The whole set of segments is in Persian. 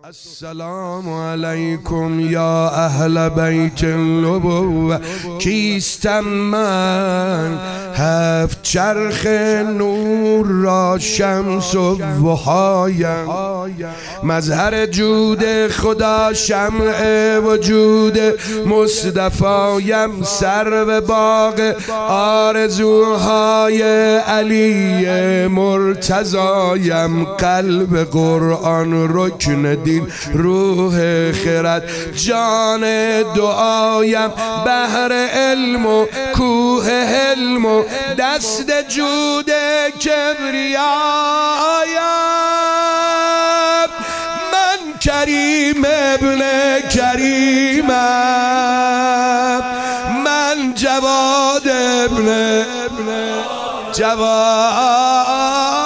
السلام علیکم یا اهل بیت النبوة. کیستم من؟ هفت چرخ نور را شمس و وحایم، مظهر جود خدا شمع وجود مصطفایم، سرو باغ آرزوهای علی مرتضایم، قلب قرآن رکن دین روح خرد جان دعایم، بحر علم و کوه حلم و دست جود کبریایم. من کریم ابن کریمم، من جواد ابن جواد.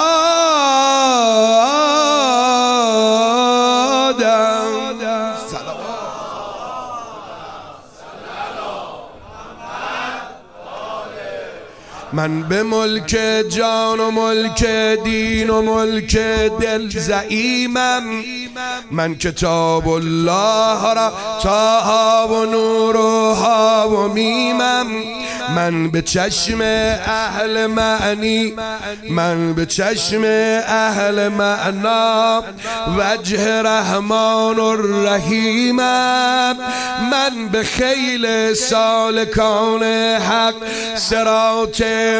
من به ملک جان و ملک دین و ملک دل زعیمم، من کتاب الله را تاها و نورها و میمم، من به چشم اهل معنی، من به چشم اهل معنا وجه رحمان الرحیمم، من به خیل سالکان حق صراط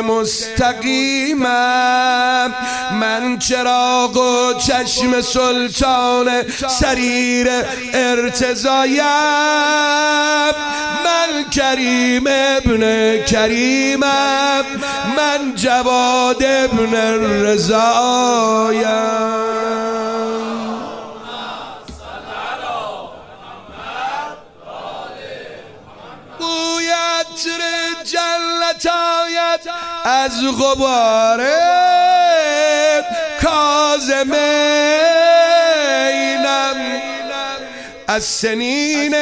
مستقیمم، من چراغ و چشم سلطان سریر ارتضایم، من کریم ابن کریمم، من جواد ابن رضایم. جلت آید از غبار کاظمینم، از سنین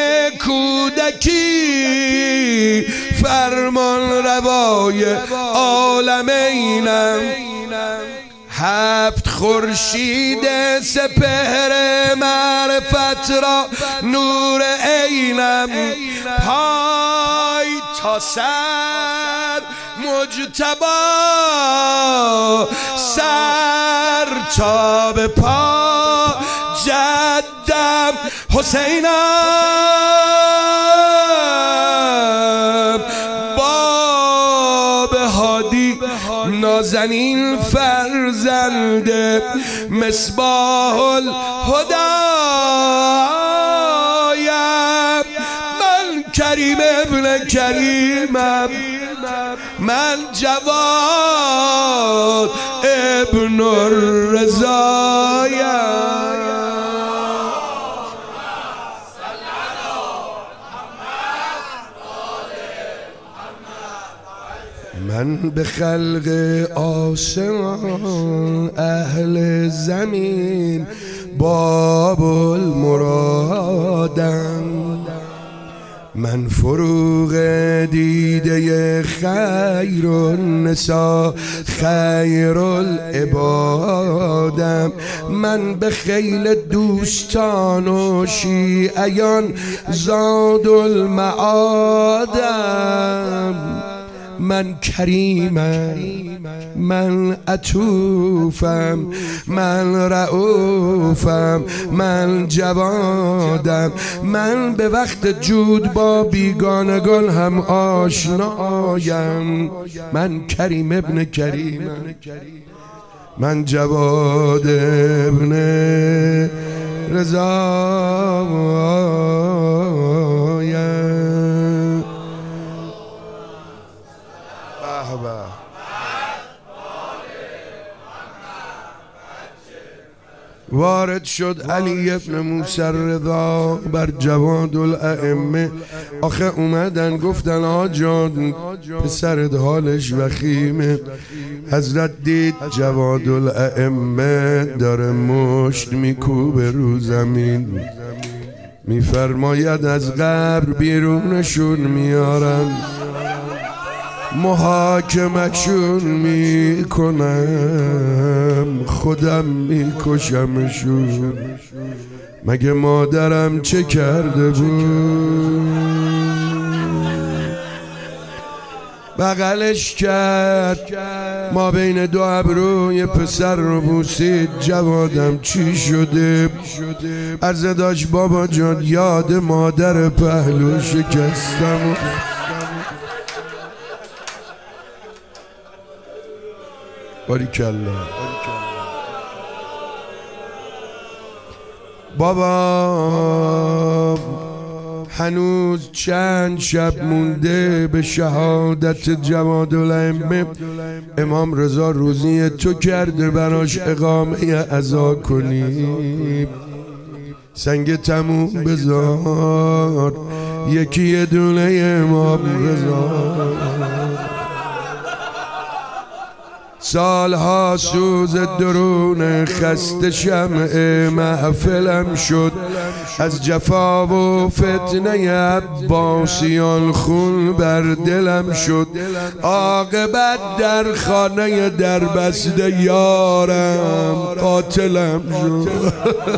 کودکی فرمان روای عالمینم، هفت خورشید سپهر معرفت را نور عینم، پای تا سر مجتبی، سر تا به پا جدم حسینم، باب هادی نازنین فرزند مصباح الهدایم، من کریم ابن کریمم، من جواد ابن الرضایم. من به خلق آسمان اهل زمین باب المرادم، من فروغ دیده خیر النساء خیر العبادم، من به خیل دوستان و شیعیان زاد المعادم، من کریمم، من عطوفم، من رؤوفم، من جوادم، من به وقت جود با بیگانگان هم آشنایم، من کریم ابن کریمم، من جواد ابن رضایم. وارد شد علی ابن موسی رضا بر جواد الائمه، آخه اومدن گفتن آجان پسرت حالش وخیمه، حضرت دید جواد الائمه داره مشت میکوبه رو زمین، میفرماید از قبر بیرونشون میارم، محاکمشون میکنم خودم میکشمشون. مگه مادرم چه کرده بود؟ بغلش کرد ما بین دو ابروی پسر رو بوسید. جوادم چی شده؟ عرضه داشت بابا جان یاد مادر پهلو شکستم. باریکالله بابا. هنوز چند شب مونده به شهادت جوادالائمه. امام رضا روزی تو کرده براش اقامه عزا کنی. سنگ تموم بذار یکی یه دونه امام رضا. سالها سوز درون خسته شمع محفلم شد. از جفا و فتنه عباسیان خون بر دلم شد. عاقبت در خانه در بسته یارم قاتلم شد.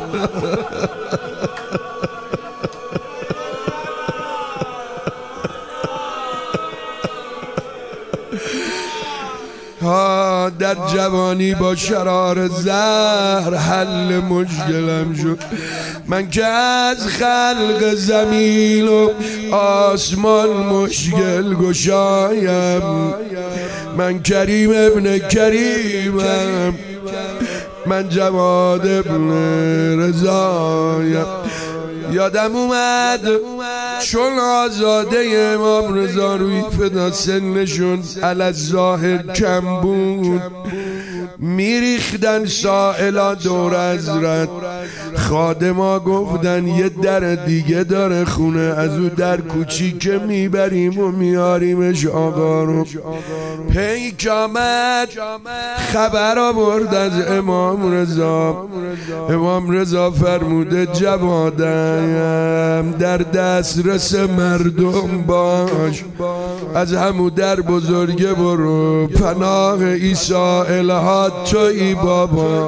در جوانی با شرار زهر حل مشکلم شد. من که از خلق زمین و آسمان مشکل گشایم. من کریم ابن کریمم. من جواد ابن رضایم. یادم اومد چون آزاده امام رضا روی فدا سنشون الظاهر کم بود. میریختن سائلا دور حضرت. خادما گفتن یه در دیگه داره خونه، از او در کوچیکه میبریم و میاریمش آقا رو. پیک آمد خبر آورد از امام رضا. امام رضا فرموده جوادم در دسترس مردم باش. از همو در بزرگه برو. پناه عیسی الهات تویی بابا.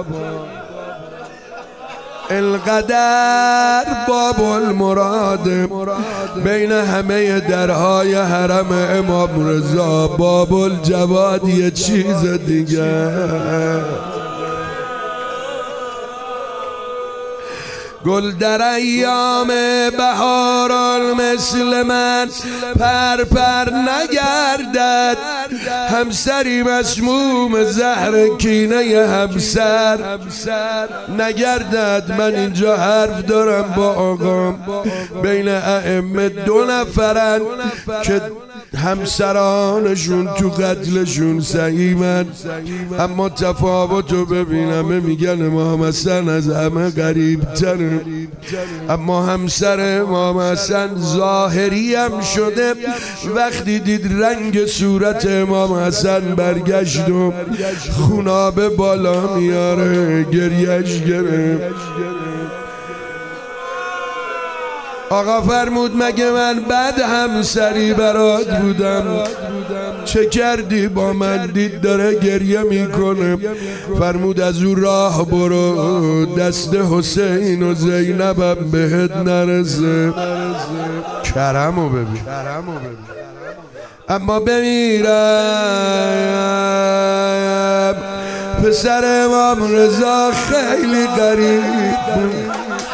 القدر باب المراد. بین همه درهای حرم امام رضا باب الجواد یه چیز دیگه. گل در ایام بهاران مثل من پر پر نگردد. همسری مسموم زهر کینه همسر نگردد. من اینجا حرف دارم با آقام. بین ائمه 2 نفرن که همسرانشون تو قتلشون سهیمن، اما تفاوتو ببینم میگن امام حسن از همه غریب تره. اما همسر امام حسن ظاهری هم شده. وقتی دید رنگ صورت امام حسن برگشت و خونابه بالا میاره گریش گرفت. آقا فرمود مگه من بد همسری برات بودم؟ چه کردی با من؟ دید داره گریه میکنه. فرمود از او راه برو، دست حسین و زینبم بهت نرسه. کرمو ببین. اما بمیرم پسر امام رضا خیلی غریب بود.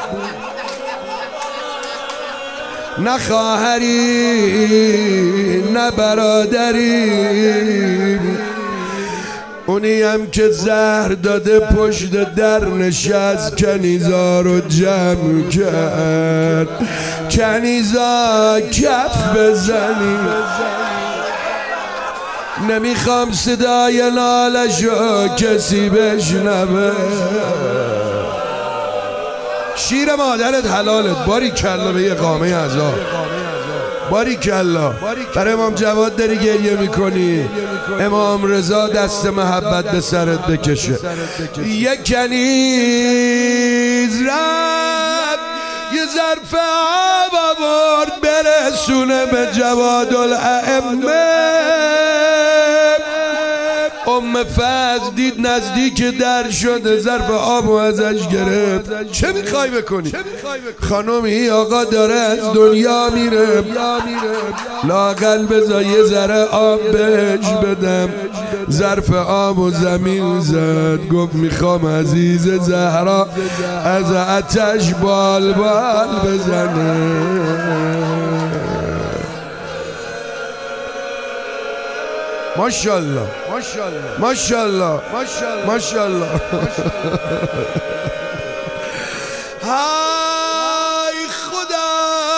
نه خواهری نه برادری. اونی هم که زهر داده پشت در نشست. کنیزا رو جمع کرد. کنیزا کف بزنی. نمیخوام صدای نالشو کسی بشنوه. شیر مادرت حلالت. باریکالله به اقامه عزا. باریکالله. برای امام جواد داری گریه میکنی. امام رضا دست محبت به سرت بکشه. یک کنیز رفت یه ظرف آب آورد برسونه به جوادالائمه. امام فضل دید نزدیک در شده، ظرف آب و ازش گرفت. چه میخوای بکنی؟ خانمی آقا داره از دنیا میره، لااقل بذار یه ذره آب بهش بدم. ظرف آب و زمین زد، گفت میخوام عزیز زهرا از آتش بال بال بزنه. ماشاءالله ماشاءالله ماشاءالله. های خدا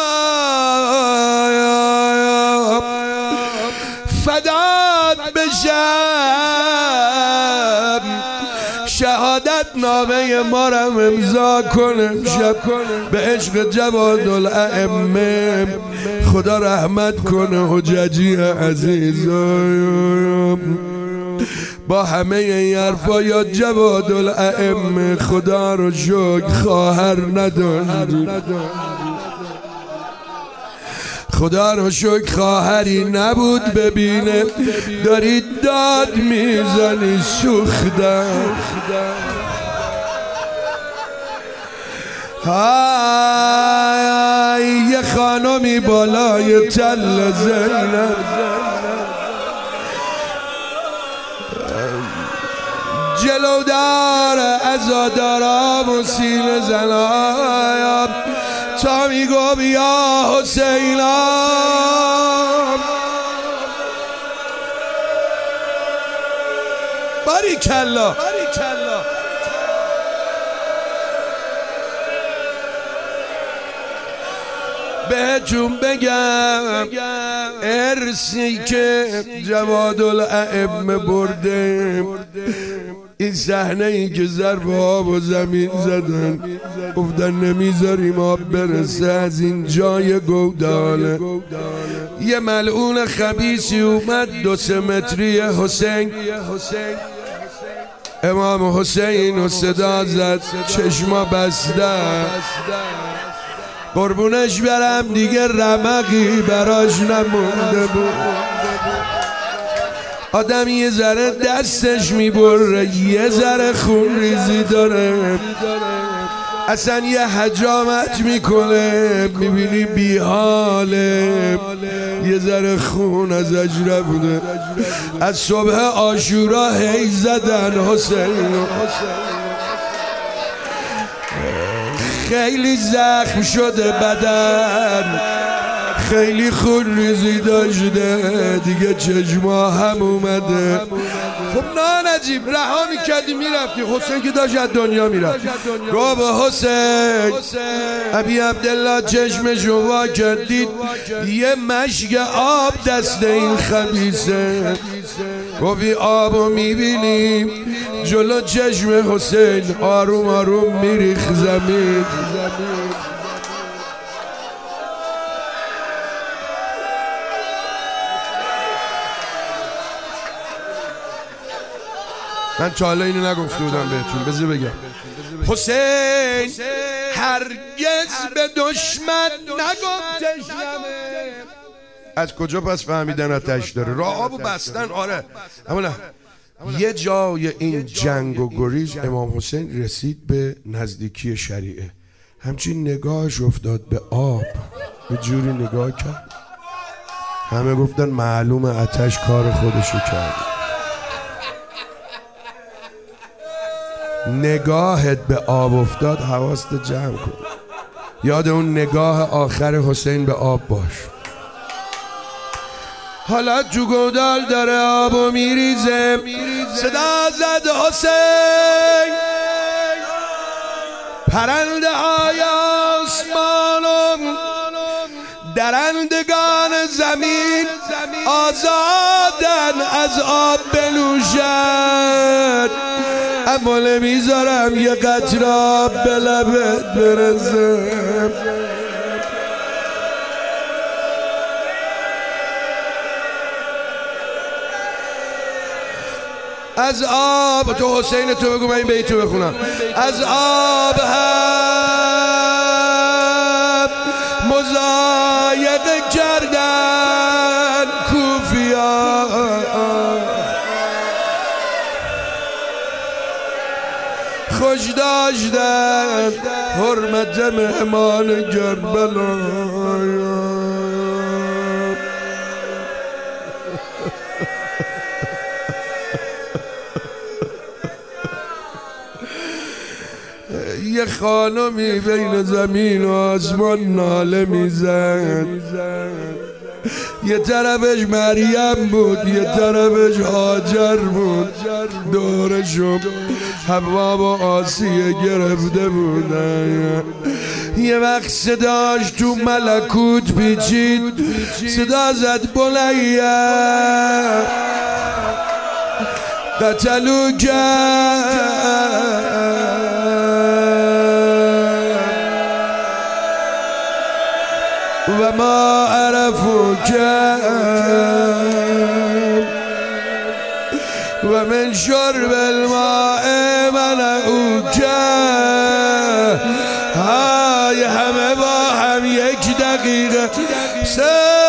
فدات بشم، شهادت نامه ما را امضا کنم شب به عشق جوادالائمه. خدا رحمت کنه حججی عزیز. با همه این حرفا یا جوادالائمه خدا رو شکر خواهر نداشت، خدا رو شکر خواهری نبود. ببینه داری داد میزنی سوختم. های یه خانمی بالای تل زینب، جلودار عزادارا و سینه زنایم تا میگو بیا حسینم. باریکلا بهتون بگم ارسی که جوادالائمه برده، این صحنه ای که ظرف آب و زمین زدن گفتن نمیذاریم آب برسه از این جای گوداله. یه ملعون خبیثی اومد 2 متری حسین، امام حسین و صدا زد چشما بسته، قربونش برم دیگه رمقی براش نمونده بود. آدم یه ذره دستش میبره، یه ذره خون ریزی داره، اصلا یه حجامت میکنه، میبینی بیحاله، یه ذره خون ازش رفته. از صبح عاشورا هی زدن حسین، خیلی زخم شده بدن، خیلی خون ریزی داشته، دیگه چشما هم اومده. خب نه نجیب رها میکردی میرفتی، حسین که داشت از دنیا میرفت. گفت حسین ابی عبدالله چشمشو وا کرد، دید یه مشک آب دست این خبیثه. گفتی آبو میبینیم جلو چشم حسین آروم آروم میریخ زمین. من تا حالا اینو نگفته بودم بهتون، بذار بگم. حسین هرگز به دشمن نگفت تشنمه. از کجا پس فهمیدن آتش داره؟ راه آبو بستن. آره اما نه، یه جای این جنگ و گریز امام حسین رسید به نزدیکی شریعه، همچین نگاهش افتاد به آب، به جوری نگاه کرد همه گفتن معلوم آتش کار خودشو کرد. نگاهت به آب افتاد، حواست جمع کن، یاد اون نگاه آخر حسین به آب باش. حالا تو گودال داره آبو میریزه، صدا زد حسین، پرنده های آسمانم درندگان زمین آزادن از آب بنوشن، اما نمیذارم یه قطره آب به لبت برسه. از آب تو حسین تو بگو من این بیتو بخونم. از آب هم مضایقه کردن کوفیان، داشتن حرمت مهمان کربلا. یه خانمی بین زمین و آسمان ناله میزد، یه طرفش مریم بود یه طرفش هاجر بود، دورشون حوا و آسیه گرفته بودن. یه وقت صداش تو ملکوت پیچید، صدا زد بلیم قتلو و ما عرفوك و من شرب الماء منعوك. های همه با هم یک دقیقه